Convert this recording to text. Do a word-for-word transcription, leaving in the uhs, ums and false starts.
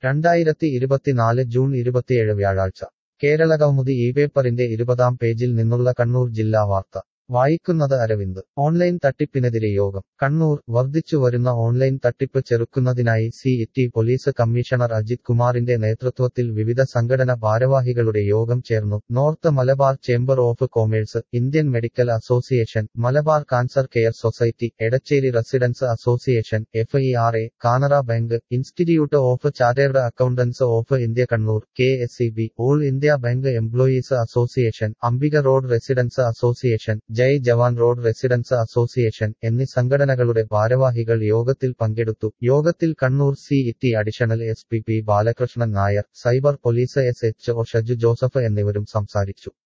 രണ്ടായിരത്തി ഇരുപത്തിനാല് ജൂൺ ഇരുപത്തിയേഴ് വ്യാഴാഴ്ച കേരളകൗമുദി ഈ പേപ്പറിന്റെ ഇരുപതാം പേജിൽ നിന്നുള്ള കണ്ണൂർ ജില്ലാ വാർത്ത വായിക്കുന്നത് അരവിന്ദ് ഓൺലൈൻ തട്ടിപ്പിനെതിരെ യോഗം കണ്ണൂർ വർദ്ധിച്ചുവരുന്ന ഓൺലൈൻ തട്ടിപ്പ് ചെറുക്കുന്നതിനായി city police commissioner Ajith കുമാറിന്റെ നേതൃത്വത്തിൽ വിവിധ സംഘടന ഭാരവാഹികളുടെ യോഗം ചേർന്നു north Malabar chamber of commerce Indian medical association Malabar cancer care society Edachery residents association F E R A Canara bank institute of chartered accountants of India Kannur K S E B all India bank employees association Ambika road residents association Jai Jawan road residents association എന്നീ സംഘടനകളുടെ ഭാരവാഹികൾ യോഗത്തിൽ പങ്കെടുത്തു യോഗത്തിൽ Kannur C T additional S P P Balakrishnan Nair cyber police S H O Shaju Joseph എന്നിവരും സംസാരിച്ചു.